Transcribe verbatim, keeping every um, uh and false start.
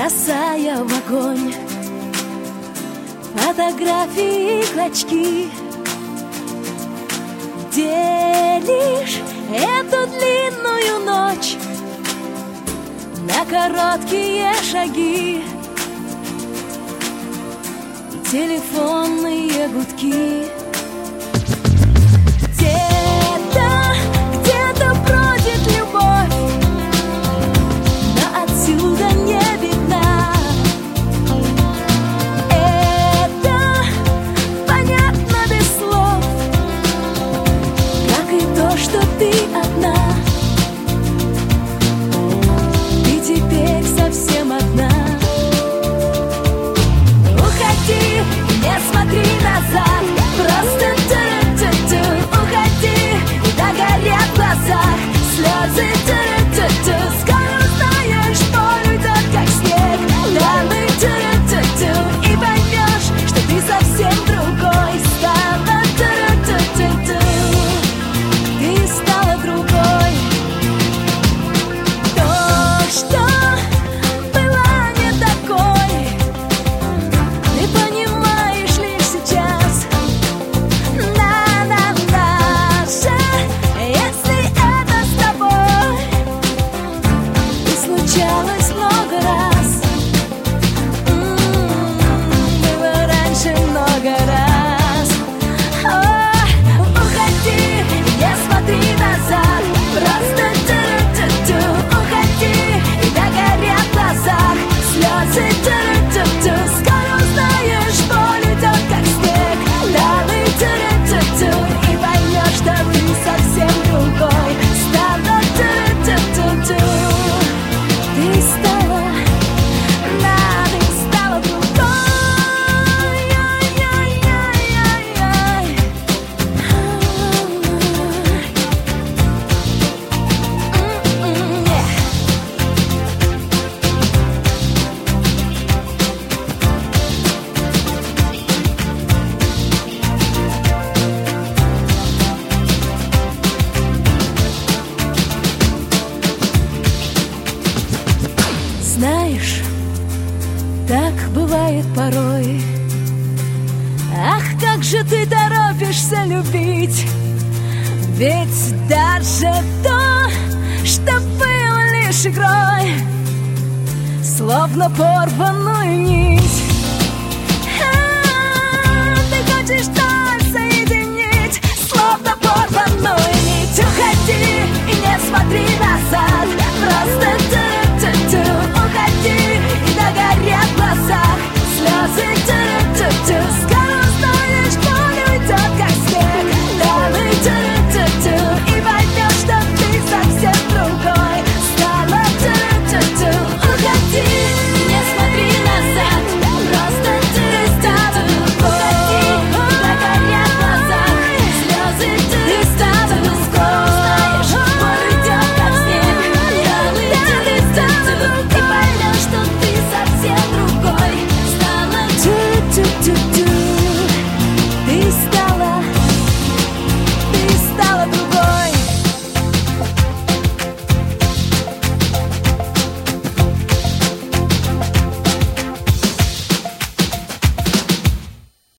бросая в огонь фотографии и клочки. Делишь эту длинную ночь на короткие шаги и телефонные гудки. Где-то, где-то бродит любовь, но отсюда не видна. Это понятно без слов, как и то, что ты одна. Ты теперь совсем одна. Уходи, не смотри назад, просто ту-ру-ту-ту. Уходи, и догорят в глазах слезы. Ту-ру-ту-ту. Скоро узнаешь, боль уйдет, как снег. Дамы, ту-ру-ту-ту. И поймешь, что ты совсем другой стала. Ту-ру-ту-ту-ту. Ты стала другой. То, что была не такой, ты понимаешь лишь сейчас. На-на-на же, если это с тобой и случалось много раз. М-м, было раньше много раз. О, уходи, не смотри назад, просто ту-ру-ту-ту. Уходи, и догорят в глазах слезы. Ту-ру-ту-ту. Скоро узнаешь, боль уйдет, как снег. Дамы, ту-ру-ту-ту. И поймешь, что ты совсем другой стала. Ту-ру-ту-ту-ту. Ты стала, да, ты стала другой. Ай-яй-яй-яй-яй. М-м, yeah. Знаешь, так бывает порой. Ах, как же ты торопишься любить. Ведь даже то, что было лишь игрой, словно порванную нить. А, ты хочешь так